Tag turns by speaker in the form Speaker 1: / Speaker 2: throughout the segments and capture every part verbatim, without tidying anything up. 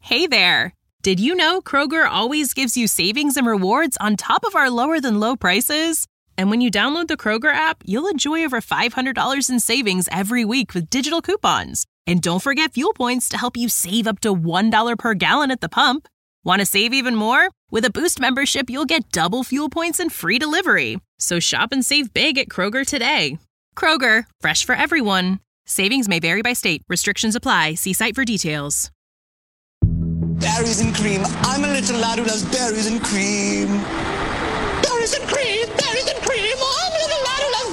Speaker 1: Hey there! Did you know Kroger always gives you savings and rewards on top of our lower-than-low prices? And when you download the Kroger app, you'll enjoy over five hundred dollars in savings every week with digital coupons. And don't forget fuel points to help you save up to one dollar per gallon at the pump. Want to save even more? With a Boost membership, you'll get double fuel points and free delivery. So shop and save big at Kroger today. Kroger, fresh for everyone. Savings may vary by state. Restrictions apply. See site for details.
Speaker 2: Berries and cream. I'm a little lad who loves berries and cream. Berries and cream, berries and cream. I'm a little lad who loves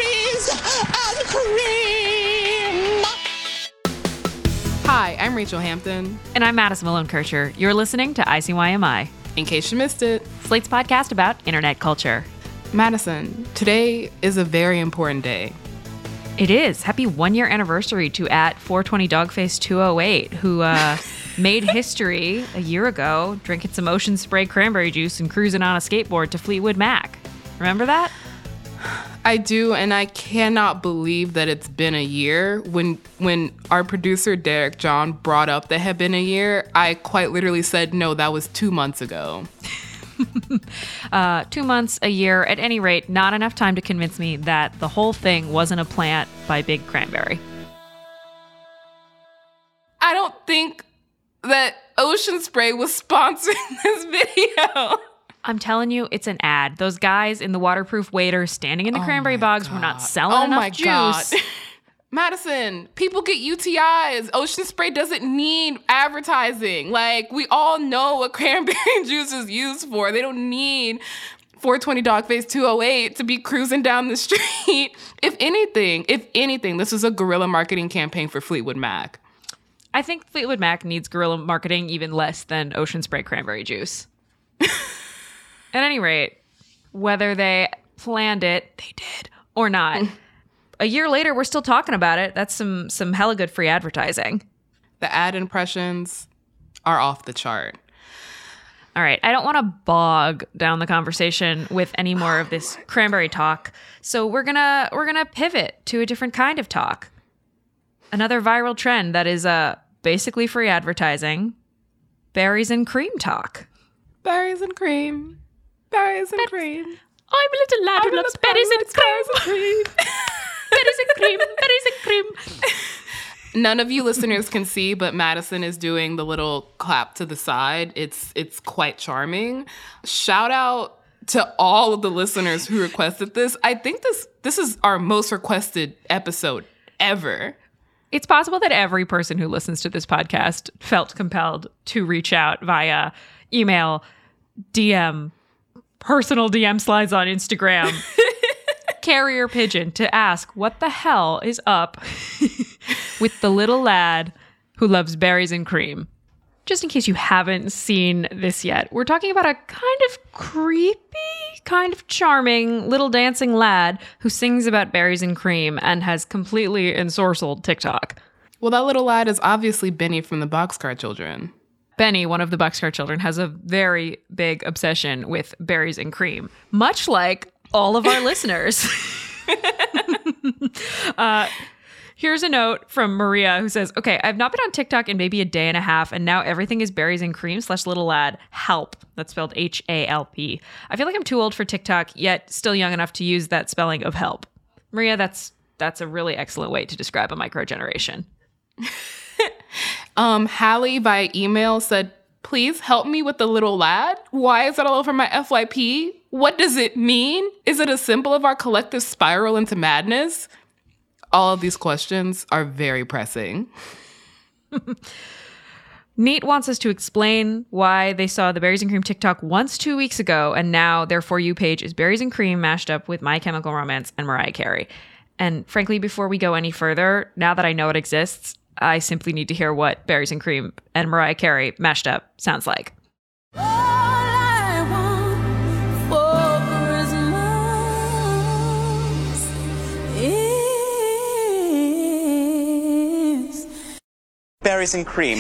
Speaker 2: berries and cream.
Speaker 3: Hi, I'm Rachel Hampton.
Speaker 4: And I'm Madison Malone Kircher. You're listening to I C Y M I.
Speaker 3: In case you missed it,
Speaker 4: Slate's podcast about internet culture.
Speaker 3: Madison, today is a very important day.
Speaker 4: It is. Happy one-year anniversary to at four twenty Dogface two oh eight, who uh, made history a year ago, drinking some Ocean Spray cranberry juice and cruising on a skateboard to Fleetwood Mac. Remember that?
Speaker 3: I do, and I cannot believe that it's been a year. When when our producer, Derek John, brought up that it had been a year, I quite literally said, no, that was two months ago.
Speaker 4: uh, two months, a year, at any rate, not enough time to convince me that the whole thing wasn't a plant by Big Cranberry.
Speaker 3: I don't think that Ocean Spray was sponsoring this video.
Speaker 4: I'm telling you, it's an ad. Those guys in the waterproof waiter standing in the
Speaker 3: oh
Speaker 4: cranberry bogs
Speaker 3: God.
Speaker 4: were not selling
Speaker 3: oh
Speaker 4: enough
Speaker 3: my
Speaker 4: juice.
Speaker 3: God. Madison, people get U T Is. Ocean Spray doesn't need advertising. Like, we all know what cranberry juice is used for. They don't need four twenty Dogface two oh eight to be cruising down the street. If anything, if anything, this is a guerrilla marketing campaign for Fleetwood Mac.
Speaker 4: I think Fleetwood Mac needs guerrilla marketing even less than Ocean Spray cranberry juice. At any rate, whether they planned it, they did, or not, a year later, we're still talking about it. That's some some hella good free advertising.
Speaker 3: The ad impressions are off the chart.
Speaker 4: All right, I don't want to bog down the conversation with any more of this cranberry talk, so we're gonna we're gonna pivot to a different kind of talk. Another viral trend that is uh basically free advertising: berries and cream talk.
Speaker 3: Berries and cream. Berries and
Speaker 4: Ber-
Speaker 3: cream.
Speaker 4: I'm a little lad who loves berries and cream. Berries and cream. Berries and cream.
Speaker 3: None of you listeners can see, but Madison is doing the little clap to the side. It's it's quite charming. Shout out to all of the listeners who requested this. I think this this is our most requested episode ever.
Speaker 4: It's possible that every person who listens to this podcast felt compelled to reach out via email, D M, personal D M slides on Instagram, carrier pigeon to ask what the hell is up with the little lad who loves berries and cream. Just in case you haven't seen this yet, we're talking about a kind of creepy, kind of charming little dancing lad who sings about berries and cream and has completely ensorcelled TikTok.
Speaker 3: Well, that little lad is obviously Benny from the Boxcar Children.
Speaker 4: Benny, one of the Boxcar Children, has a very big obsession with berries and cream, much like all of our listeners. uh, here's a note from Maria who says, okay, I've not been on TikTok in maybe a day and a half, and now everything is berries and cream slash little lad. Help. That's spelled H A L P. I feel like I'm too old for TikTok, yet still young enough to use that spelling of help. Maria, that's that's a really excellent way to describe a microgeneration.
Speaker 3: um, Hallie by email said, please help me with the little lad. Why is that all over my F Y P? What does it mean? Is it a symbol of our collective spiral into madness? All of these questions are very pressing.
Speaker 4: Neat wants us to explain why they saw the Berries and Cream TikTok once two weeks ago, and now their For You page is Berries and Cream mashed up with My Chemical Romance and Mariah Carey. And frankly, before we go any further, now that I know it exists, I simply need to hear what Berries and Cream and Mariah Carey mashed up sounds like.
Speaker 5: All I want for Christmas is
Speaker 2: Berries and cream.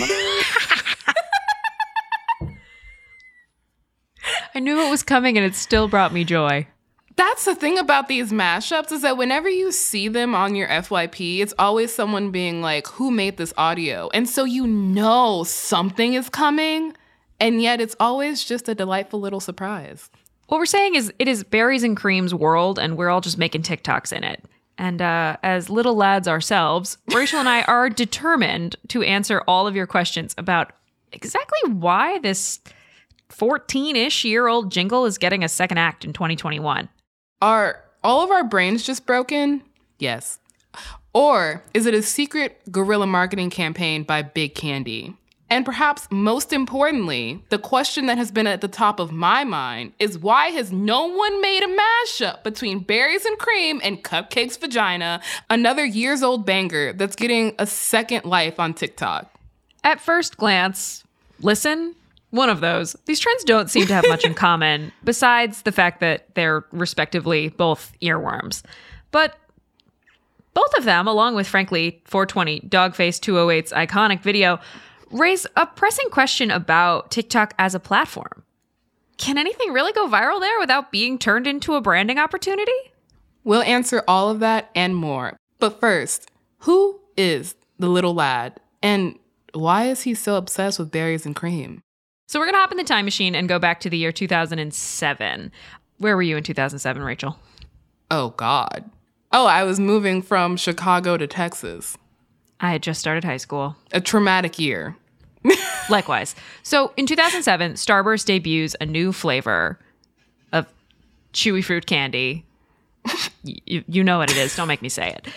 Speaker 4: I knew it was coming and it still brought me joy.
Speaker 3: That's the thing about these mashups is that whenever you see them on your F Y P, it's always someone being like, who made this audio? And so you know something is coming, and yet it's always just a delightful little surprise.
Speaker 4: What we're saying is it is Berries and Cream's world, and we're all just making TikToks in it. And uh, as little lads ourselves, Rachel and I are determined to answer all of your questions about exactly why this fourteen-ish year old jingle is getting a second act in twenty twenty-one.
Speaker 3: Are all of our brains just broken? Yes. Or is it a secret guerrilla marketing campaign by Big Candy? And perhaps most importantly, the question that has been at the top of my mind is why has no one made a mashup between Berries and Cream and Cupcake's Vagina, another years old banger that's getting a second life on TikTok?
Speaker 4: At first glance, listen, one of those. These trends don't seem to have much in common, besides the fact that they're respectively both earworms. But both of them, along with, frankly, four twenty Dogface two oh eight's iconic video, raise a pressing question about TikTok as a platform. Can anything really go viral there without being turned into a branding opportunity?
Speaker 3: We'll answer all of that and more. But first, who is the little lad? And why is he so obsessed with Berries and Cream?
Speaker 4: So we're going to hop in the time machine and go back to the year two thousand seven. Where were you in two thousand seven, Rachel?
Speaker 3: Oh, God. Oh, I was moving from Chicago to Texas.
Speaker 4: I had just started high school.
Speaker 3: A traumatic year.
Speaker 4: Likewise. So in two thousand seven, Starburst debuts a new flavor of chewy fruit candy. you, you know what it is. Don't make me say it.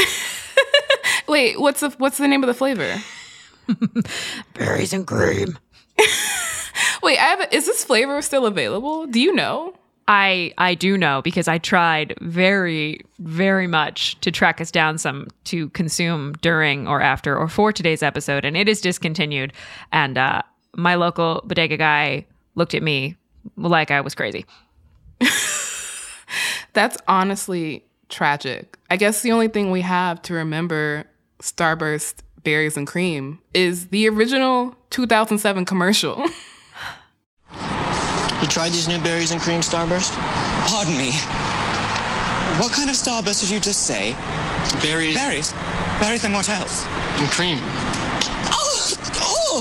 Speaker 3: Wait, what's the what's the name of the flavor?
Speaker 4: Berries and Cream.
Speaker 3: Wait, I have a, is this flavor still available? Do you know?
Speaker 4: I I do know because I tried very, very much to track us down some to consume during or after or for today's episode, and it is discontinued. And uh, my local bodega guy looked at me like I was crazy.
Speaker 3: That's honestly tragic. I guess the only thing we have to remember Starburst Berries and Cream is the original two thousand seven commercial.
Speaker 2: You tried these new Berries and Cream Starburst?
Speaker 6: Pardon me. What kind of Starburst did you just say?
Speaker 2: Berries.
Speaker 6: Berries? Berries and what else?
Speaker 2: And cream.
Speaker 6: Oh! Oh!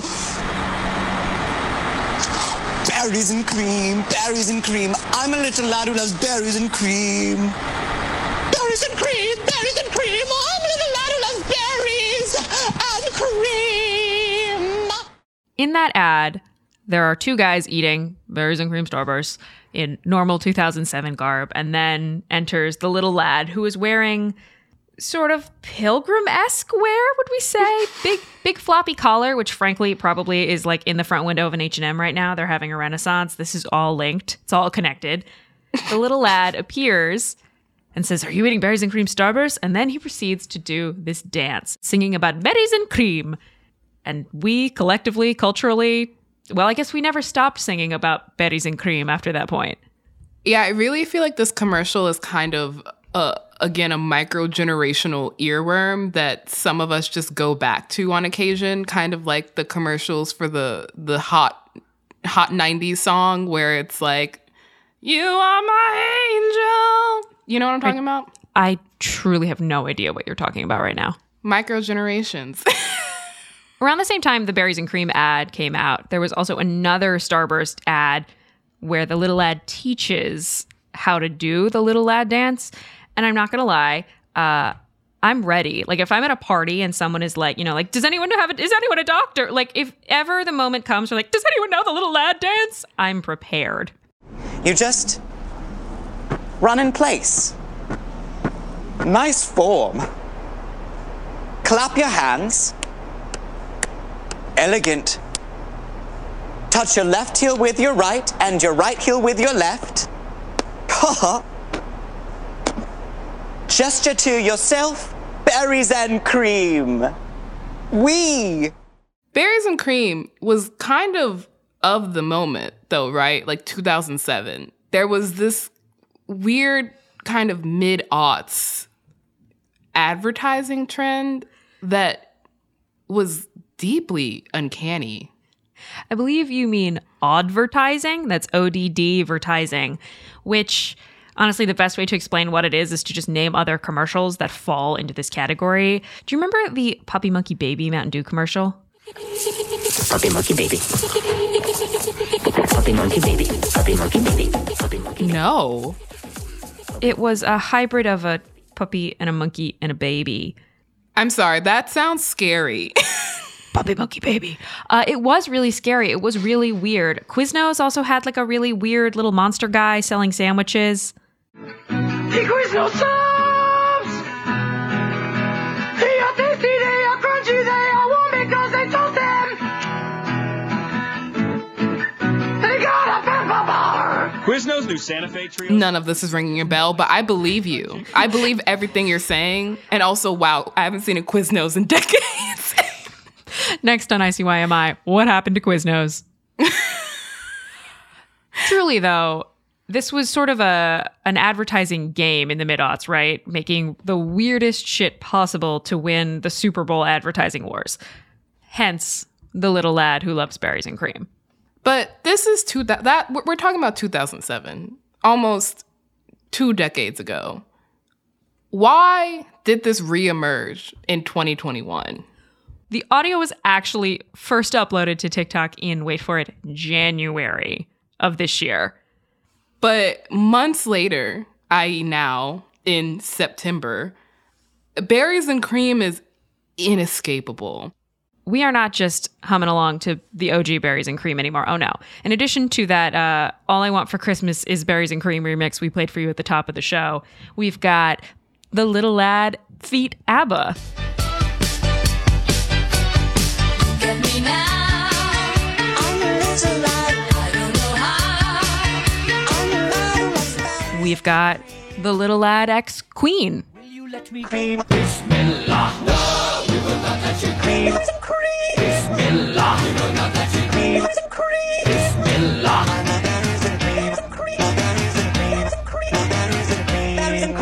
Speaker 2: Berries and Cream, Berries and Cream. I'm a little lad who loves berries and cream. Berries and Cream, Berries and Cream. I'm a little lad who loves berries and cream.
Speaker 4: In that ad, there are two guys eating Berries and Cream Starbursts in normal two thousand seven garb, and then enters the little lad who is wearing sort of pilgrim-esque wear, would we say? Big, big floppy collar, which frankly probably is like in the front window of an H and M right now. They're having a renaissance. This is all linked. It's all connected. The little lad appears and says, "Are you eating Berries and Cream Starbursts?" And then he proceeds to do this dance, singing about berries and cream. And we collectively, culturally, well, I guess we never stopped singing about berries and cream after that point.
Speaker 3: Yeah, I really feel like this commercial is kind of, uh, again, a micro-generational earworm that some of us just go back to on occasion, kind of like the commercials for the the hot hot nineties song where it's like, "You are my angel." You know what I'm talking
Speaker 4: I,
Speaker 3: about?
Speaker 4: I truly have no idea what you're talking about right now.
Speaker 3: Micro-generations.
Speaker 4: Around the same time the Berries and Cream ad came out, there was also another Starburst ad where the little lad teaches how to do the little lad dance. And I'm not going to lie, uh, I'm ready. Like if I'm at a party and someone is like, you know, like, does anyone have a, is anyone a doctor? Like if ever the moment comes where like, does anyone know the little lad dance? I'm prepared.
Speaker 6: You just run in place. Nice form. Clap your hands. Elegant. Touch your left heel with your right and your right heel with your left. Ha Gesture to yourself, berries and cream. Wee!
Speaker 3: Berries and Cream was kind of of the moment, though, right? Like two thousand seven. There was this weird kind of mid-aughts advertising trend that was deeply uncanny.
Speaker 4: I believe you mean advertising. That's O D D advertising, which Honestly, the best way to explain what it is is to just name other commercials that fall into this category. Do you remember the Puppy Monkey Baby Mountain Dew commercial?
Speaker 7: Puppy Monkey Baby. Puppy Monkey Baby. Puppy Monkey Baby. Puppy Monkey Baby.
Speaker 3: No.
Speaker 4: It was a hybrid of a puppy and a monkey and a baby.
Speaker 3: I'm sorry, that sounds scary.
Speaker 4: Puppy Monkey Baby. Uh, it was really scary. It was really weird. Quiznos also had like a really weird little monster guy selling sandwiches.
Speaker 8: Hey, Quiznos subs! They are tasty, they are crunchy, they are warm because they toast them! They got a pepper bar!
Speaker 9: Quiznos new Santa Fe trio.
Speaker 3: None of this is ringing a bell, but I believe you. I believe everything you're saying. And also, wow, I haven't seen a Quiznos in decades.
Speaker 4: Next on I C Y M I, what happened to Quiznos? Truly, though, this was sort of a an advertising game in the mid-aughts, right? Making the weirdest shit possible to win the Super Bowl advertising wars. Hence, the little lad who loves berries and cream.
Speaker 3: But this is two that, that we're talking about two thousand seven, almost two decades ago. Why did this reemerge in twenty twenty-one?
Speaker 4: The audio was actually first uploaded to TikTok in, wait for it, January of this year.
Speaker 3: But months later, that is now in September, berries and cream is inescapable.
Speaker 4: We are not just humming along to the O G Berries and Cream anymore. Oh, no. In addition to that, uh, All I Want for Christmas is Berries and Cream remix we played for you at the top of the show, we've got The Little Lad feat. ABBA.
Speaker 5: Get me now. I'm a little lad. I don't know how. I'm a lad what's that?
Speaker 4: We've got The Little Lad X Queen.
Speaker 5: Will you let me cream? Bismillah. No, we will not let you cream. Cream. Bismillah. We will not let you cream. Cream. Bismillah. Berries and cream. Cream. Berries and cream. Cream. Berries and cream. Berries and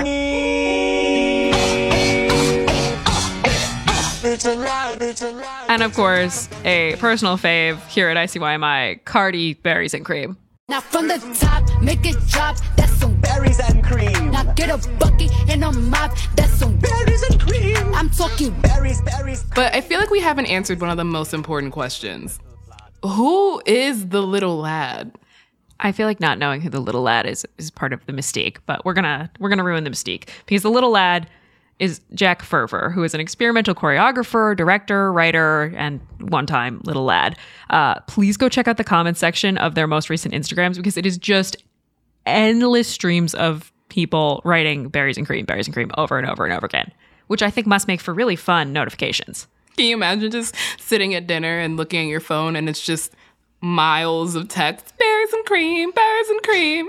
Speaker 5: cream. Little lad, little lad.
Speaker 4: And of course, a personal fave here at I C Y M I, Cardi Berries and Cream.
Speaker 10: Now from the top, make it drop. That's some
Speaker 6: Berries and cream.
Speaker 10: Now get a bucket and a mop. That's some
Speaker 6: Berries and cream.
Speaker 10: I'm talking
Speaker 6: Berries, berries.
Speaker 3: But I feel like we haven't answered one of the most important questions. Who is the little lad?
Speaker 4: I feel like not knowing who the little lad is is part of the mystique, but we're gonna we're gonna ruin the mystique because the little lad is Jack Ferver, who is an experimental choreographer, director, writer, and one-time little lad. Uh, please go check out the comments section of their most recent Instagrams because it is just endless streams of people writing berries and cream, berries and cream over and over and over again, which I think must make for really fun notifications.
Speaker 3: Can you imagine just sitting at dinner and looking at your phone and it's just miles of text, berries and cream, berries and cream.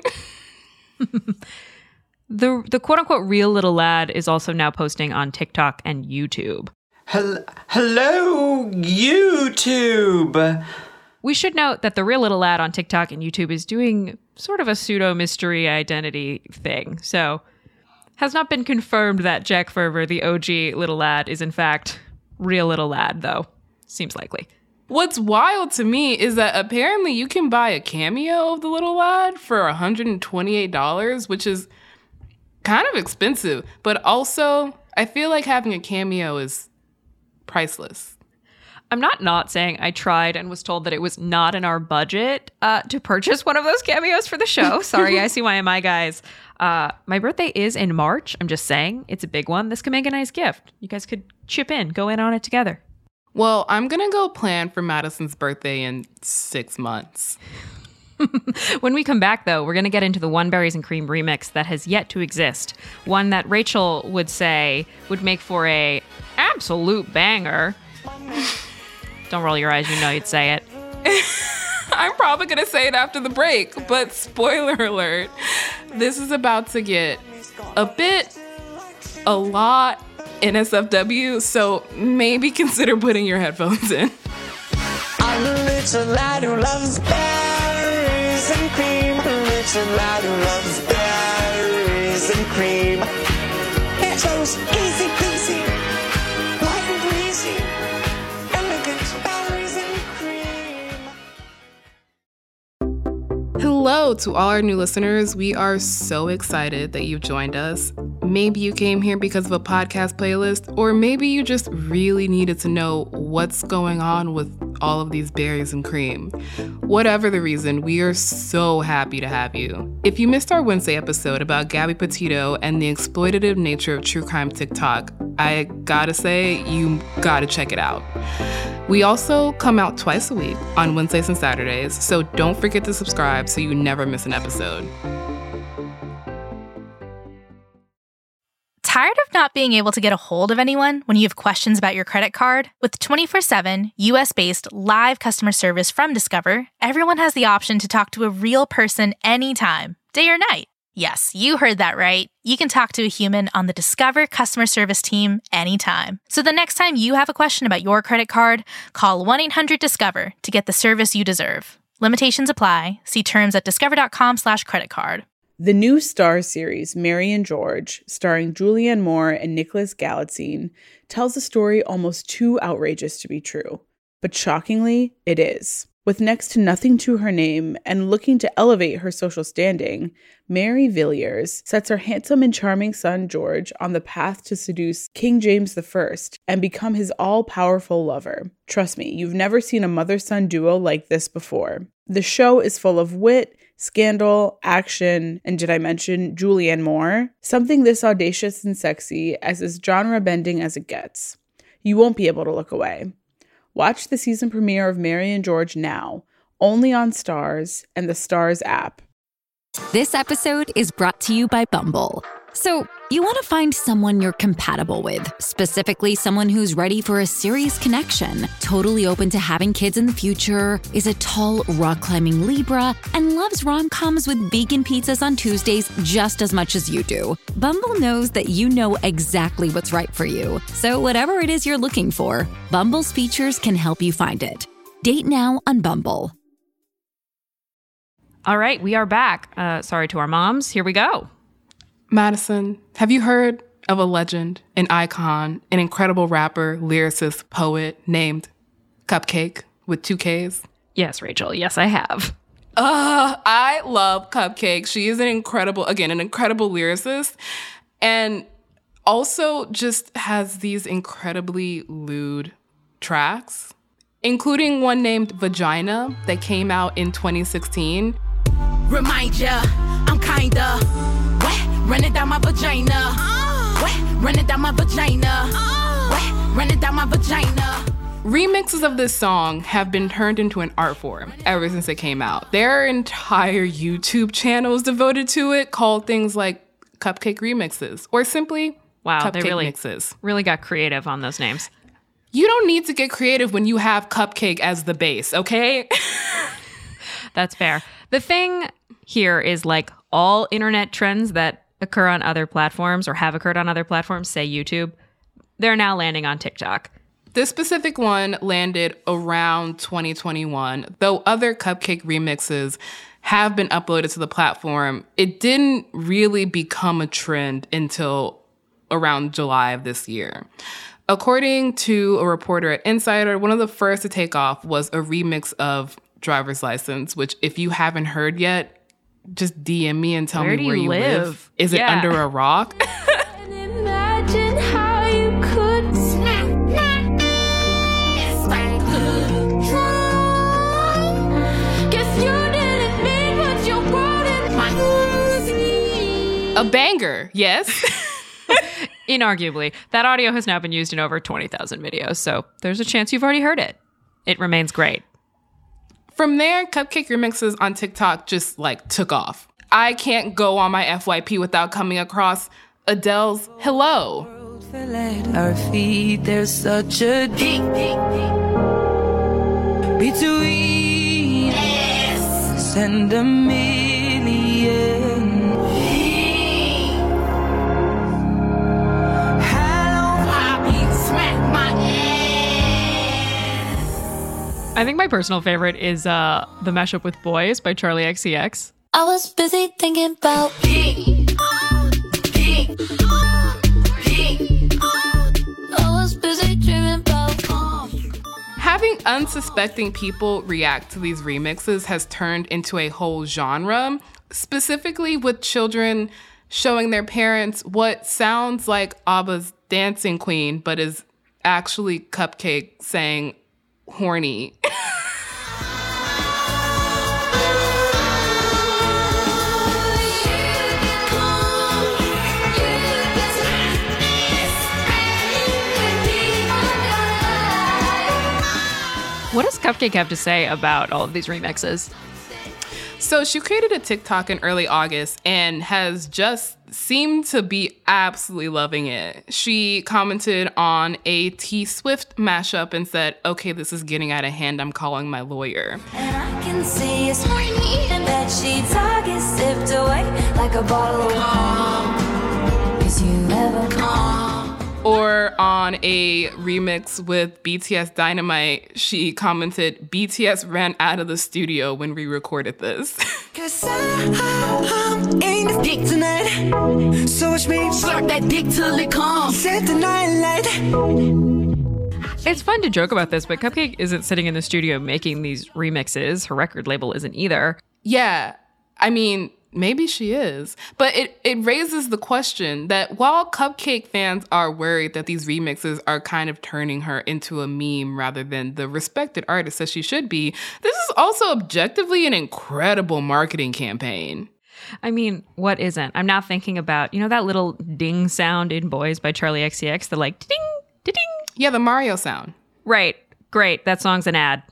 Speaker 4: The the quote-unquote real little lad is also now posting on TikTok and YouTube.
Speaker 11: Hel- Hello, YouTube!
Speaker 4: We should note that the real little lad on TikTok and YouTube is doing sort of a pseudo-mystery identity thing. So, has not been confirmed that Jack Ferver, the O G little lad, is in fact real little lad, though. Seems likely.
Speaker 3: What's wild to me is that apparently you can buy a cameo of the little lad for one hundred twenty-eight dollars, which is kind of expensive, but also I feel like having a cameo is priceless.
Speaker 4: I'm not not saying I tried and was told that it was not in our budget uh, to purchase one of those cameos for the show. Sorry, I C Y M I guys. Uh, my birthday is in March. I'm just saying it's a big one. This could make a nice gift. You guys could chip in, go in on it together.
Speaker 3: Well, I'm going to go plan for Madison's birthday in six months.
Speaker 4: When we come back, though, we're going to get into the One Berries and Cream remix that has yet to exist. One that Rachel would say would make for a absolute banger. Don't roll your eyes, you know you'd say it.
Speaker 3: I'm probably going to say it after the break, but spoiler alert, this is about to get a bit, a lot N S F W, so maybe consider putting your headphones in.
Speaker 2: I'm a little lad who loves berries and cream. A little lad who loves berries and cream. It goes easy peasy, light and breezy, elegant berries and cream.
Speaker 3: Hello to all our new listeners. We are so excited that you've joined us. Maybe you came here because of a podcast playlist, or maybe you just really needed to know what's going on with all of these berries and cream. Whatever the reason, we are so happy to have you. If you missed our Wednesday episode about Gabby Petito and the exploitative nature of true crime TikTok, I gotta say, you gotta check it out. We also come out twice a week on Wednesdays and Saturdays, so don't forget to subscribe so you never miss an episode.
Speaker 9: Tired of not being able to get a hold of anyone when you have questions about your credit card? With twenty-four seven, U S-based live customer service from Discover, everyone has the option to talk to a real person anytime, day or night. Yes, you heard that right. You can talk to a human on the Discover customer service team anytime. So the next time you have a question about your credit card, call one eight hundred discover to get the service you deserve. Limitations apply. See terms at discover.com slash credit card.
Speaker 12: The new Starz series, Mary and George, starring Julianne Moore and Nicholas Galitzine, tells a story almost too outrageous to be true. But shockingly, it is. With next to nothing to her name and looking to elevate her social standing, Mary Villiers sets her handsome and charming son George on the path to seduce King James the First and become his all-powerful lover. Trust me, you've never seen a mother-son duo like this before. The show is full of wit, scandal, action, and did I mention Julianne Moore? Something this audacious and sexy as is genre-bending as it gets. You won't be able to look away. Watch the season premiere of Mary and George now, only on Starz and the Starz app.
Speaker 13: This episode is brought to you by Bumble. So, you want to find someone you're compatible with, specifically someone who's ready for a serious connection, totally open to having kids in the future, is a tall, rock-climbing Libra, and loves rom-coms with vegan pizzas on Tuesdays just as much as you do. Bumble knows that you know exactly what's right for you. So whatever it is you're looking for, Bumble's features can help you find it. Date now on Bumble.
Speaker 4: All right, we are back. Uh, sorry to our moms. Here we go.
Speaker 3: Madison, have you heard of a legend, an icon, an incredible rapper, lyricist, poet named Cupcake with two Ks?
Speaker 4: Yes, Rachel. Yes, I have.
Speaker 3: Uh, I love Cupcake. She is an incredible, again, an incredible lyricist, and also just has these incredibly lewd tracks, including one named Vagina that came out in twenty sixteen.
Speaker 10: Remind ya, I'm kinda wet, running down my vagina. Uh, wet, running down my vagina. Uh, wet, running down my vagina.
Speaker 3: Remixes of this song have been turned into an art form ever since it came out. There are entire YouTube channels devoted to it called things like Cupcake Remixes or simply
Speaker 4: wow,
Speaker 3: Cupcake
Speaker 4: they really,
Speaker 3: Mixes.
Speaker 4: Really got creative on those names.
Speaker 3: You don't need to get creative when you have Cupcake as the base, okay?
Speaker 4: That's fair. The thing here is like all internet trends that occur on other platforms or have occurred on other platforms, say YouTube, they're now landing on TikTok.
Speaker 3: This specific one landed around twenty twenty-one, though other Cupcake remixes have been uploaded to the platform. It didn't really become a trend until around July of this year. According to a reporter at Insider, one of the first to take off was a remix of Driver's License, which if you haven't heard yet, just D M me and tell
Speaker 4: where
Speaker 3: me where
Speaker 4: you
Speaker 3: you
Speaker 4: live.
Speaker 3: live. Is it
Speaker 4: yeah.
Speaker 3: under a rock?
Speaker 10: Imagine how you could snap, snap. It's like guess you didn't mean what you wrote in my
Speaker 3: A banger, yes.
Speaker 4: Inarguably, that audio has now been used in over twenty thousand videos, so there's a chance you've already heard it. It remains great.
Speaker 3: From there, Cupcake remixes on TikTok just like took off. I can't go on my F Y P without coming across Adele's Hello.
Speaker 14: At our feet, there's such a deep between us and a million.
Speaker 4: I think my personal favorite is uh, the mashup with Boys by Charlie X C X.
Speaker 15: I was busy thinking about I was busy dreaming about
Speaker 3: Have Having unsuspecting people react to these remixes has turned into a whole genre, specifically with children showing their parents what sounds like ABBA's Dancing Queen, but is actually Cupcake saying horny.
Speaker 4: What does Cupcake have to say about all of these remixes?
Speaker 3: So she created a TikTok in early August and has just seemed to be absolutely loving it. She commented on a T Swift mashup and said, "Okay, this is getting out of hand. I'm calling my lawyer."
Speaker 15: And I can see it's horny and that sheets I get sipped away like a bottle of wine. Cause you never come.
Speaker 3: Or on a remix with B T S Dynamite, she commented, "B T S ran out of the studio when we recorded this."
Speaker 8: Cause I, I'm in the dick tonight. So watch me slurp that dick till it comes. Set the night light.
Speaker 4: It's fun to joke about this, but Cupcake isn't sitting in the studio making these remixes. Her record label isn't either.
Speaker 3: Yeah, I mean, maybe she is. But it, it raises the question that while Cupcake fans are worried that these remixes are kind of turning her into a meme rather than the respected artist that she should be, this is also objectively an incredible marketing campaign.
Speaker 4: I mean, what isn't? I'm now thinking about, you know, that little ding sound in Boys by Charlie X C X, the like ding, ding.
Speaker 3: Yeah, the Mario sound.
Speaker 4: Right. Great. That song's an ad.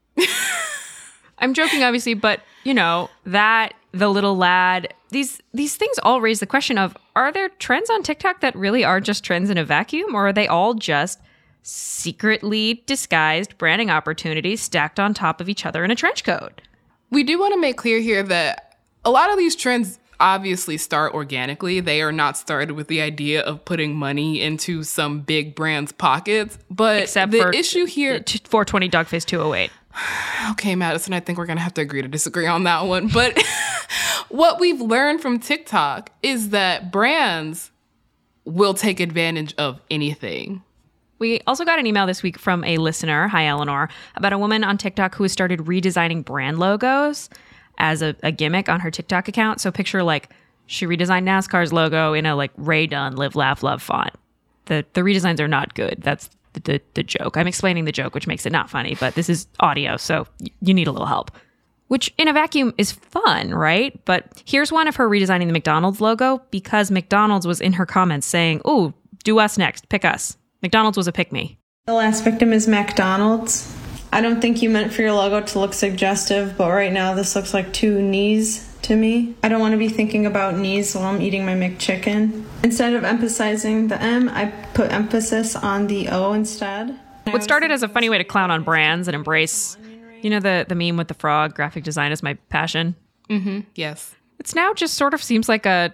Speaker 4: I'm joking, obviously, but, you know, that, the little lad, these these things all raise the question of, are there trends on TikTok that really are just trends in a vacuum, or are they all just secretly disguised branding opportunities stacked on top of each other in a trench coat?
Speaker 3: We do want to make clear here that a lot of these trends obviously start organically. They are not started with the idea of putting money into some big brand's pockets. But
Speaker 4: Except
Speaker 3: the
Speaker 4: for
Speaker 3: issue here...
Speaker 4: four twenty Dogface two oh eight.
Speaker 3: Okay, Madison, I think we're going to have to agree to disagree on that one. But what we've learned from TikTok is that brands will take advantage of anything.
Speaker 4: We also got an email this week from a listener, hi Eleanor, about a woman on TikTok who has started redesigning brand logos as a, a gimmick on her TikTok account. So picture like she redesigned NASCAR's logo in a like Ray Dunn Live, Laugh, Love font. The the redesigns are not good. That's the, the, the joke. I'm explaining the joke, which makes it not funny, but this is audio, so y- you need a little help. Which in a vacuum is fun, right? But here's one of her redesigning the McDonald's logo because McDonald's was in her comments saying, "Ooh, do us next, pick us." McDonald's was a pick me.
Speaker 16: The last victim is McDonald's. I don't think you meant for your logo to look suggestive, but right now this looks like two knees to me. I don't want to be thinking about knees while I'm eating my McChicken. Instead of emphasizing the M, I put emphasis on the O instead.
Speaker 4: What started as a funny way to clown on brands and embrace, you know, the, the meme with the frog, graphic design is my passion.
Speaker 3: Mm-hmm. Yes.
Speaker 4: It's now just sort of seems like a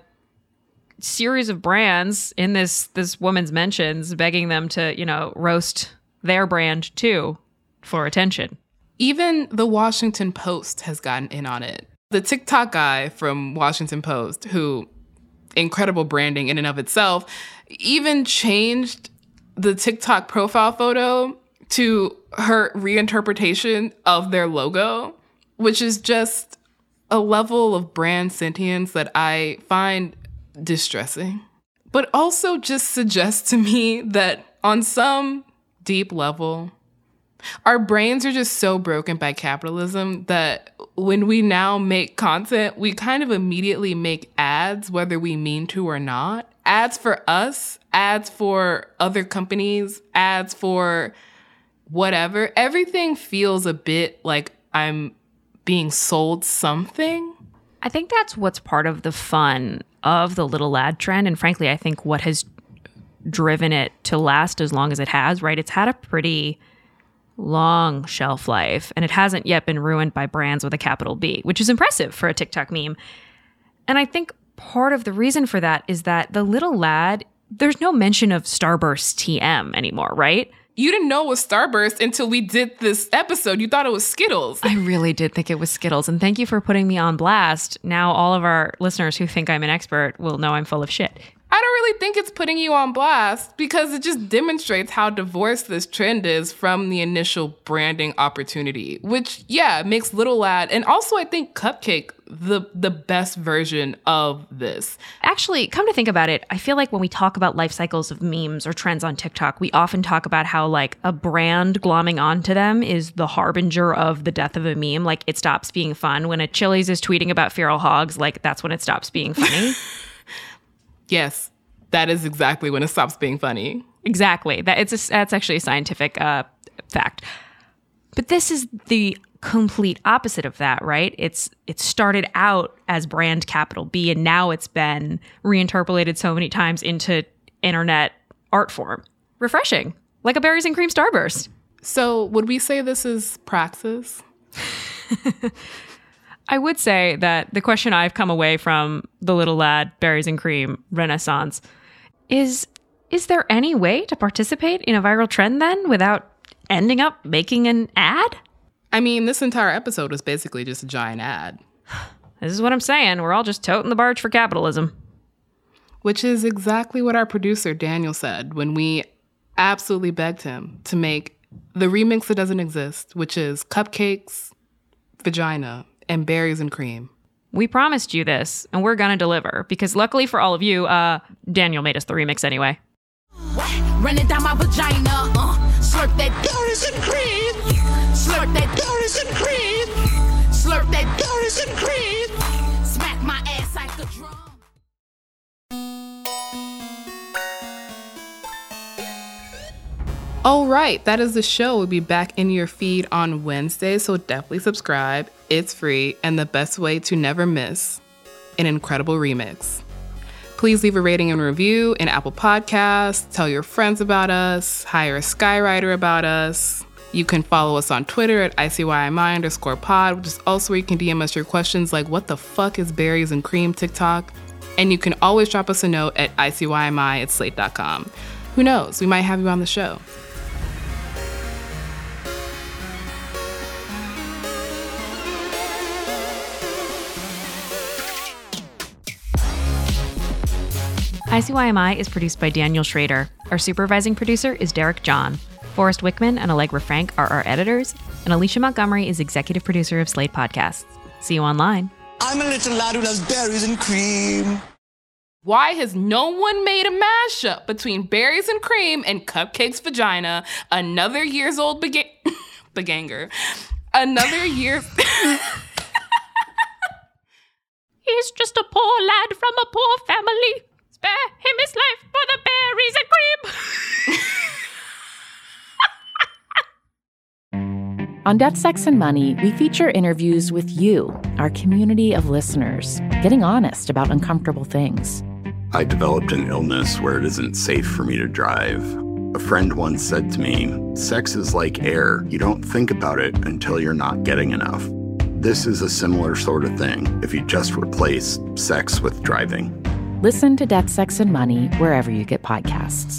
Speaker 4: series of brands in this this woman's mentions begging them to, you know, roast their brand too for attention.
Speaker 3: Even the Washington Post has gotten in on it. The TikTok guy from Washington Post, who, incredible branding in and of itself, even changed the TikTok profile photo to her reinterpretation of their logo, which is just a level of brand sentience that I find distressing. But also just suggests to me that on some deep level, our brains are just so broken by capitalism that when we now make content, we kind of immediately make ads, whether we mean to or not. Ads for us, ads for other companies, ads for whatever. Everything feels a bit like I'm being sold something.
Speaker 4: I think that's what's part of the fun of the little lad trend. And frankly, I think what has driven it to last as long as it has, right? It's had a pretty long shelf life, and it hasn't yet been ruined by brands with a capital B, which is impressive for a TikTok meme. And I think part of the reason for that is that the little lad, there's no mention of Starburst T M anymore, right?
Speaker 3: You didn't know it was Starburst until we did this episode. You thought it was Skittles.
Speaker 4: I really did think it was Skittles. And thank you for putting me on blast. Now all of our listeners who think I'm an expert will know I'm full of shit.
Speaker 3: I don't really think it's putting you on blast because it just demonstrates how divorced this trend is from the initial branding opportunity, which, yeah, makes Little Lad and also I think Cupcake the the best version of this.
Speaker 4: Actually, come to think about it, I feel like when we talk about life cycles of memes or trends on TikTok, we often talk about how like a brand glomming onto them is the harbinger of the death of a meme. Like it stops being fun. When a Chili's is tweeting about feral hogs, like that's when it stops being funny.
Speaker 3: Yes, that is exactly when it stops being funny.
Speaker 4: Exactly. That it's a, that's actually a scientific uh, fact. But this is the complete opposite of that, right? It's it started out as brand capital B, and now it's been reinterpolated so many times into internet art form. Refreshing, like a berries and cream Starburst.
Speaker 3: So would we say this is praxis?
Speaker 4: I would say that the question I've come away from the Little Lad berries and cream renaissance is, is there any way to participate in a viral trend then without ending up making an ad?
Speaker 3: I mean, this entire episode was basically just a giant ad.
Speaker 4: This is what I'm saying. We're all just toting the barge for capitalism.
Speaker 3: Which is exactly what our producer Daniel said when we absolutely begged him to make the remix that doesn't exist, which is Cupcakes, Vagina, and Berries and Cream.
Speaker 4: We promised you this, and we're gonna deliver, because luckily for all of you, uh, Daniel made us the remix anyway.
Speaker 10: Running down my vagina, uh, slurp that
Speaker 2: Berries and Cream,
Speaker 10: slurp that
Speaker 2: Berries and Cream,
Speaker 10: slurp that
Speaker 2: Berries and Cream,
Speaker 10: smack my ass like a drum.
Speaker 3: All right, that is the show. We'll be back in your feed on Wednesday, so definitely subscribe. It's free and the best way to never miss an incredible remix. Please leave a rating and review in Apple Podcasts. Tell your friends about us. Hire a skywriter about us. You can follow us on Twitter at I C Y M I underscore pod, which is also where you can D M us your questions like, what the fuck is Berries and Cream TikTok? And you can always drop us a note at I C Y M I at slate dot com. Who knows? We might have you on the show.
Speaker 4: I C Y M I is produced by Daniel Schrader. Our supervising producer is Derek John. Forrest Wickman and Allegra Frank are our editors, and Alicia Montgomery is executive producer of Slate Podcasts. See you online.
Speaker 2: I'm a little lad who loves berries and cream.
Speaker 3: Why has no one made a mashup between Berries and Cream and Cupcakes Vagina? Another years old bega- beganger. Another year...
Speaker 4: He's just a poor lad from a poor family. Spare him his life for the berries and cream.
Speaker 17: On Death, Sex, and Money, we feature interviews with you, our community of listeners, getting honest about uncomfortable things.
Speaker 18: I developed an illness where it isn't safe for me to drive. A friend once said to me, sex is like air. You don't think about it until you're not getting enough. This is a similar sort of thing if you just replace sex with driving.
Speaker 17: Listen to Death, Sex, and Money wherever you get podcasts.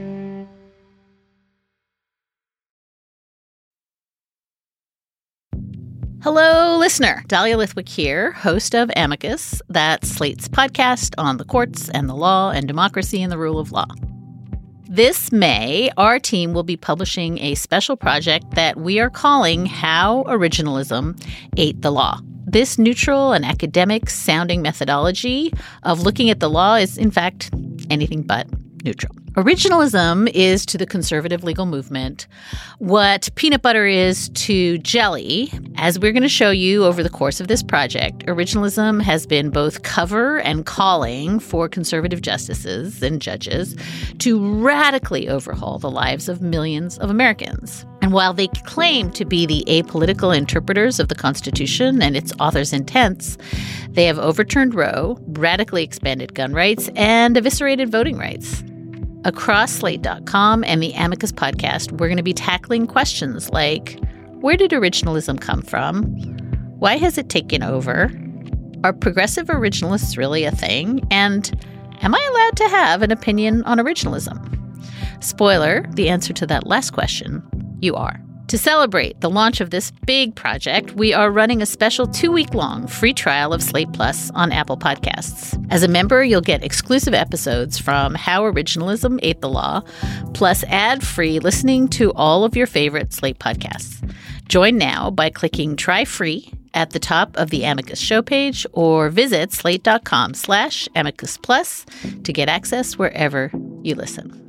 Speaker 19: Hello, listener. Dahlia Lithwick here, host of Amicus, that's Slate's podcast on the courts and the law and democracy and the rule of law. This May, our team will be publishing a special project that we are calling How Originalism Ate the Law. This neutral and academic-sounding methodology of looking at the law is, in fact, anything but neutral. Originalism is to the conservative legal movement what peanut butter is to jelly. As we're going to show you over the course of this project, originalism has been both cover and calling for conservative justices and judges to radically overhaul the lives of millions of Americans. And while they claim to be the apolitical interpreters of the Constitution and its author's intents, they have overturned Roe, radically expanded gun rights, and eviscerated voting rights. Across Slate dot com and the Amicus podcast, we're going to be tackling questions like, where did originalism come from? Why has it taken over? Are progressive originalists really a thing? And am I allowed to have an opinion on originalism? Spoiler, the answer to that last question, you are. To celebrate the launch of this big project, we are running a special two-week-long free trial of Slate Plus on Apple Podcasts. As a member, you'll get exclusive episodes from How Originalism Ate the Law, plus ad-free listening to all of your favorite Slate podcasts. Join now by clicking Try Free at the top of the Amicus show page or visit slate.com slash amicus plus to get access wherever you listen.